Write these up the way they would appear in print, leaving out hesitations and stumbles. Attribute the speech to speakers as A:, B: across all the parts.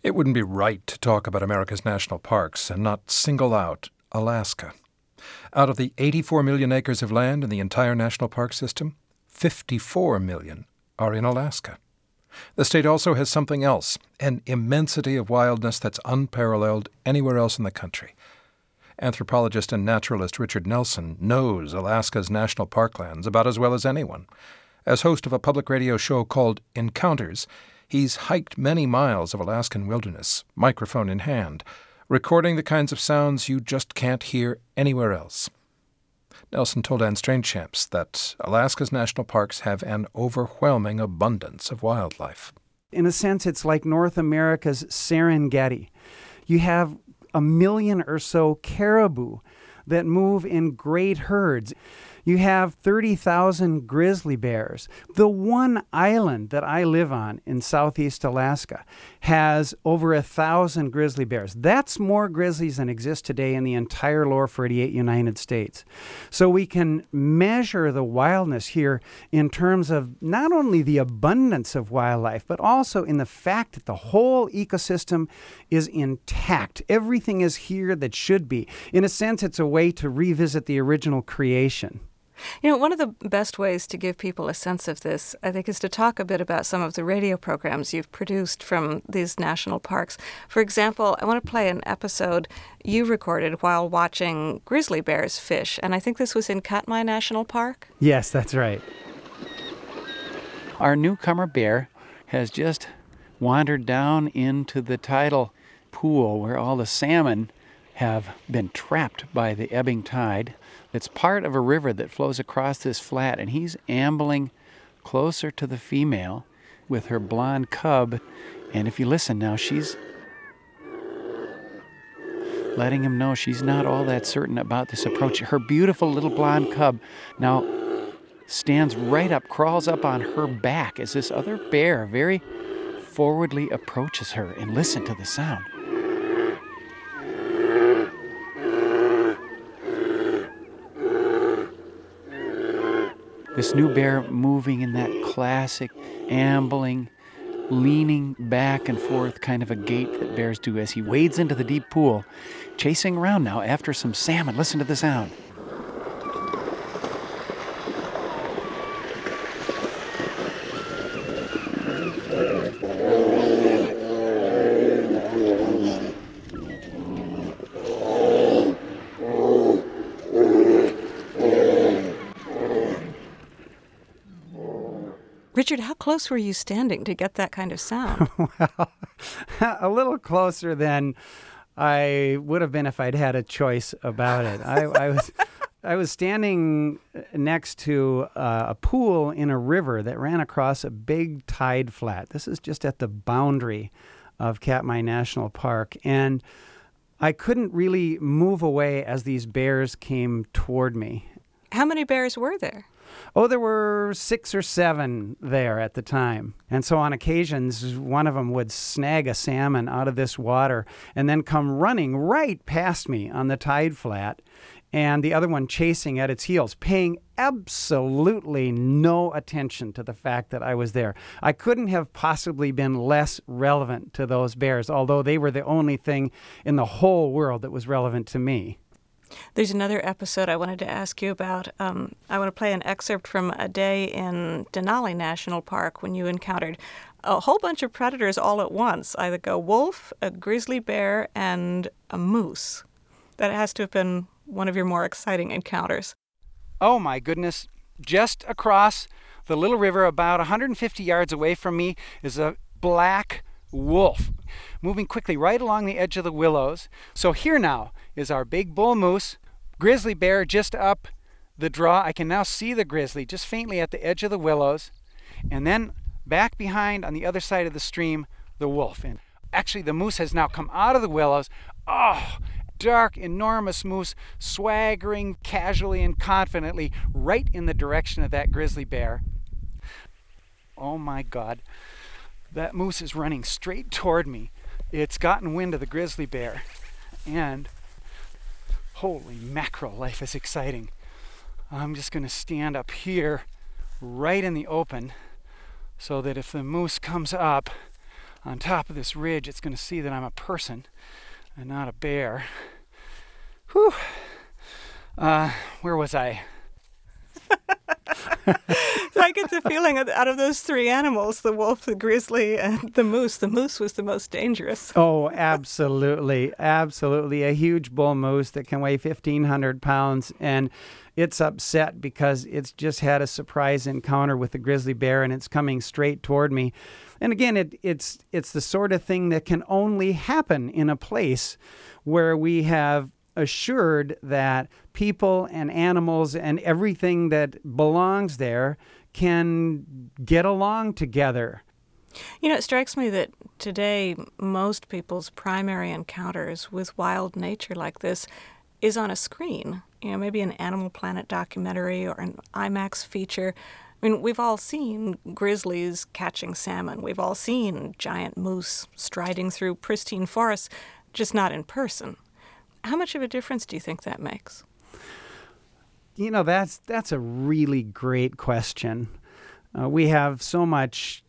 A: It wouldn't be right to talk about America's national parks and not single out Alaska. Out of the 84 million acres of land in the entire national park system, 54 million are in Alaska. The state also has something else, an immensity of wildness that's unparalleled anywhere else in the country. Anthropologist and naturalist Richard Nelson knows Alaska's national parklands about as well as anyone. As host of a public radio show called Encounters, he's hiked many miles of Alaskan wilderness, microphone in hand, recording the kinds of sounds you just can't hear anywhere else. Nelson told Anne Strainchamps that Alaska's national parks have an overwhelming abundance of wildlife.
B: In a sense, it's like North America's Serengeti. You have 1 million or so caribou that move in great herds. You have 30,000 grizzly bears. The one island that I live on in southeast Alaska has over 1,000 grizzly bears. That's more grizzlies than exist today in the entire lower 48 United States. So we can measure the wildness here in terms of not only the abundance of wildlife, but also in the fact that the whole ecosystem is intact. Everything is here that should be. In a sense, it's a way to revisit the original creation.
C: You know, one of the best ways to give people a sense of this, I think, is to talk a bit about some of the radio programs you've produced from these national parks. For example, I want to play an episode you recorded while watching grizzly bears fish, and I think this was in Katmai National Park?
B: Yes, that's right.
D: Our newcomer bear has just wandered down into the tidal pool where all the salmon have been trapped by the ebbing tide. It's part of a river that flows across this flat, and he's ambling closer to the female with her blonde cub. And if you listen now, she's letting him know she's not all that certain about this approach. Her beautiful little blonde cub now stands right up, crawls up on her back as this other bear very forwardly approaches her. And listen to the sound. This new bear moving in that classic ambling, leaning back and forth kind of a gait that bears do as he wades into the deep pool, chasing around now after some salmon. Listen to the sound.
C: Richard, how close were you standing to get that kind of sound?
B: Well, a little closer than I would have been if I'd had a choice about it. I was standing next to a pool in a river that ran across a big tide flat. This is just at the boundary of Katmai National Park. And I couldn't really move away as these bears came toward me.
C: How many bears were there?
B: Oh, there were 6 or 7 there at the time. And so on occasions, one of them would snag a salmon out of this water and then come running right past me on the tide flat, and the other one chasing at its heels, paying absolutely no attention to the fact that I was there. I couldn't have possibly been less relevant to those bears, although they were the only thing in the whole world that was relevant to me.
C: There's another episode I wanted to ask you about. I want to play an excerpt from a day in Denali National Park when you encountered a whole bunch of predators all at once, either a wolf, a grizzly bear, and a moose. That has to have been one of your more exciting encounters.
D: Oh my goodness. Just across the little river, about 150 yards away from me, is a black wolf moving quickly right along the edge of the willows. So here now is our big bull moose, grizzly bear just up the draw. I can now see the grizzly just faintly at the edge of the willows, and then back behind on the other side of the stream, the wolf. And actually the moose has now come out of the willows. Oh, dark, enormous moose swaggering casually and confidently right in the direction of that grizzly bear. Oh my God. That moose is running straight toward me. It's gotten wind of the grizzly bear, and holy mackerel, life is exciting. I'm just going to stand up here right in the open so that if the moose comes up, on top of this ridge, it's going to see that I'm a person and not a bear. Whew. Where was I?
C: I get the feeling out of those three animals, the wolf, the grizzly, and the moose was the most dangerous.
B: Oh, absolutely. Absolutely. A huge bull moose that can weigh 1,500 pounds. And it's upset because it's just had a surprise encounter with the grizzly bear and it's coming straight toward me. And again, it's the sort of thing that can only happen in a place where we have assured that people and animals and everything that belongs there can get along together.
C: You know, it strikes me that today most people's primary encounters with wild nature like this is on a screen. You know, maybe an Animal Planet documentary or an IMAX feature. I mean, we've all seen grizzlies catching salmon. We've all seen giant moose striding through pristine forests, just not in person. How much of a difference do you think that makes?
B: You know, that's a really great question. We have so much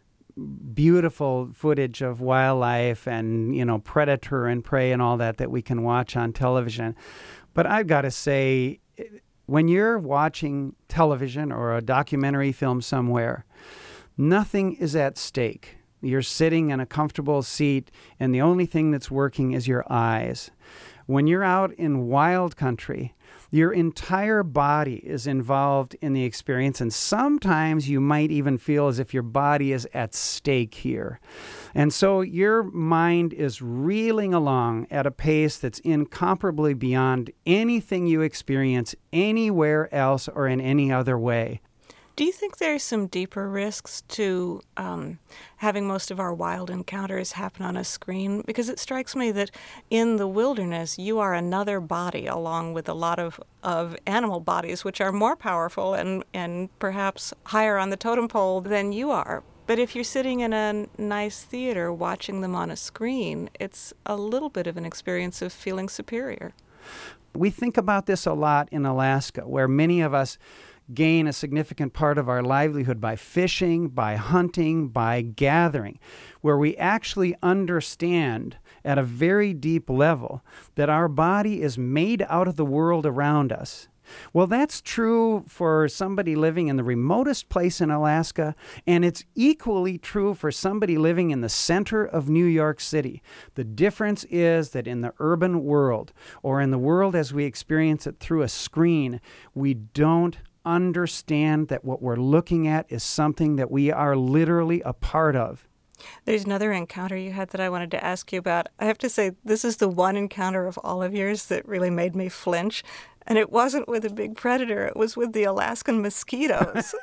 B: beautiful footage of wildlife and, you know, predator and prey and all that we can watch on television. But I've got to say, when you're watching television or a documentary film somewhere, nothing is at stake. You're sitting in a comfortable seat, and the only thing that's working is your eyes. When you're out in wild country, your entire body is involved in the experience, and sometimes you might even feel as if your body is at stake here. And so your mind is reeling along at a pace that's incomparably beyond anything you experience anywhere else or in any other way.
C: Do you think there's some deeper risks to having most of our wild encounters happen on a screen? Because it strikes me that in the wilderness, you are another body along with a lot of animal bodies, which are more powerful and perhaps higher on the totem pole than you are. But if you're sitting in a nice theater watching them on a screen, it's a little bit of an experience of feeling superior.
B: We think about this a lot in Alaska, where many of us gain a significant part of our livelihood by fishing, by hunting, by gathering, where we actually understand at a very deep level that our body is made out of the world around us. Well, that's true for somebody living in the remotest place in Alaska, and it's equally true for somebody living in the center of New York City. The difference is that in the urban world, or in the world as we experience it through a screen, we don't understand that what we're looking at is something that we are literally a part of.
C: There's another encounter you had that I wanted to ask you about. I have to say, this is the one encounter of all of yours that really made me flinch. And it wasn't with a big predator. It was with the Alaskan mosquitoes,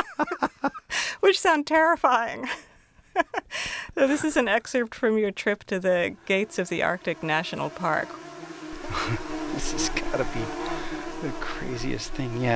C: which sound terrifying. So this is an excerpt from your trip to the gates of the Arctic National Park.
D: This has got to be the craziest thing yet.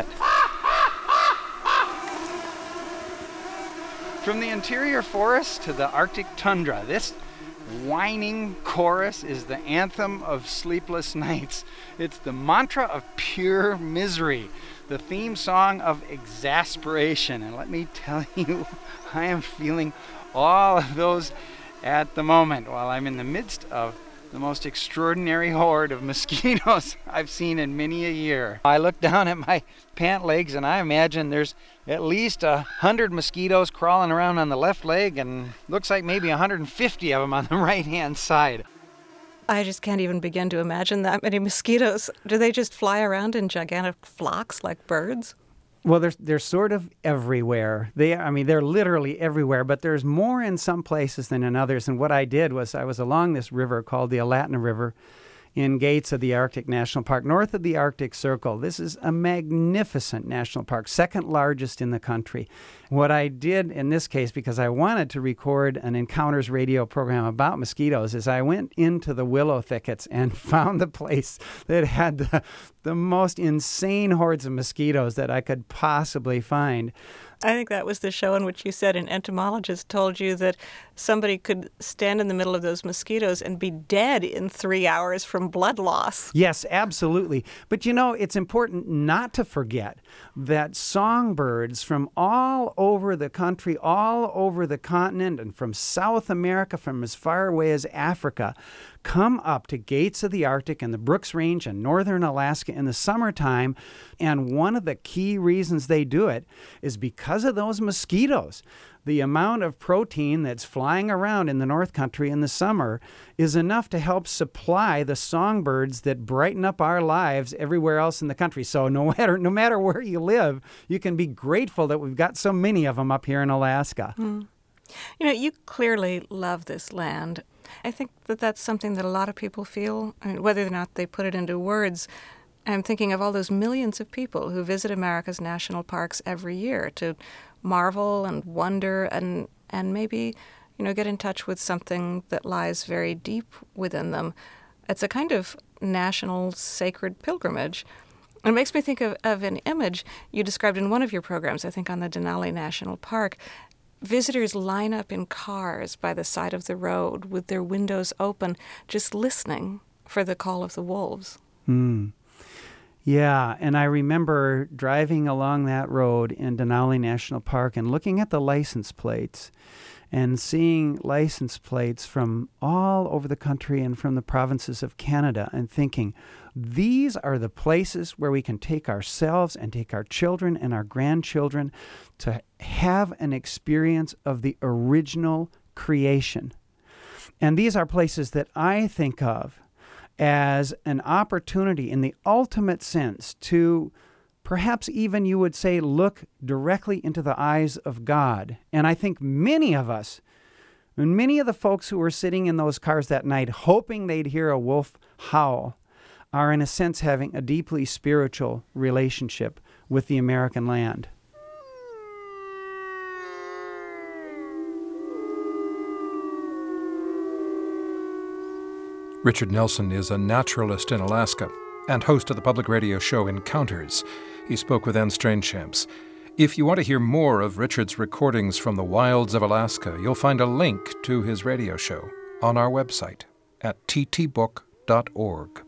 D: From the interior forest to the Arctic tundra, this whining chorus is the anthem of sleepless nights. It's the mantra of pure misery, the theme song of exasperation. And let me tell you, I am feeling all of those at the moment while I'm in the midst of the most extraordinary horde of mosquitoes I've seen in many a year. I look down at my pant legs and I imagine there's at least 100 mosquitoes crawling around on the left leg and looks like maybe 150 of them on the right-hand side.
C: I just can't even begin to imagine that many mosquitoes. Do they just fly around in gigantic flocks like birds?
B: Well, they're sort of everywhere. They're literally everywhere, but there's more in some places than in others. And what I did was I was along this river called the Alatna River in gates of the Arctic National Park, north of the Arctic Circle. This is a magnificent national park, second largest in the country. What I did in this case, because I wanted to record an Encounters radio program about mosquitoes, is I went into the willow thickets and found the place that had the most insane hordes of mosquitoes that I could possibly find.
C: I think that was the show in which you said an entomologist told you that somebody could stand in the middle of those mosquitoes and be dead in 3 hours from blood loss.
B: Yes, absolutely. But it's important not to forget that songbirds from all over the country, all over the continent, and from South America, from as far away as Africa, come up to gates of the Arctic and the Brooks Range and northern Alaska in the summertime. And one of the key reasons they do it is because of those mosquitoes. The amount of protein that's flying around in the North Country in the summer is enough to help supply the songbirds that brighten up our lives everywhere else in the country. So no matter where you live, you can be grateful that we've got so many of them up here in Alaska.
C: Mm. You clearly love this land. I think that that's something that a lot of people feel, whether or not they put it into words. I'm thinking of all those millions of people who visit America's national parks every year to marvel and wonder and maybe, get in touch with something that lies very deep within them. It's a kind of national sacred pilgrimage. It makes me think of an image you described in one of your programs, I think on the Denali National Park. Visitors line up in cars by the side of the road with their windows open, just listening for the call of the wolves.
B: Yeah, and I remember driving along that road in Denali National Park and looking at the license plates and seeing license plates from all over the country and from the provinces of Canada and thinking, these are the places where we can take ourselves and take our children and our grandchildren to have an experience of the original creation. And these are places that I think of as an opportunity in the ultimate sense to perhaps even, you would say, look directly into the eyes of God. And I think many of us, and many of the folks who were sitting in those cars that night hoping they'd hear a wolf howl, are in a sense having a deeply spiritual relationship with the American land.
A: Richard Nelson is a naturalist in Alaska and host of the public radio show Encounters. He spoke with Anne Strainchamps. If you want to hear more of Richard's recordings from the wilds of Alaska, you'll find a link to his radio show on our website at ttbook.org.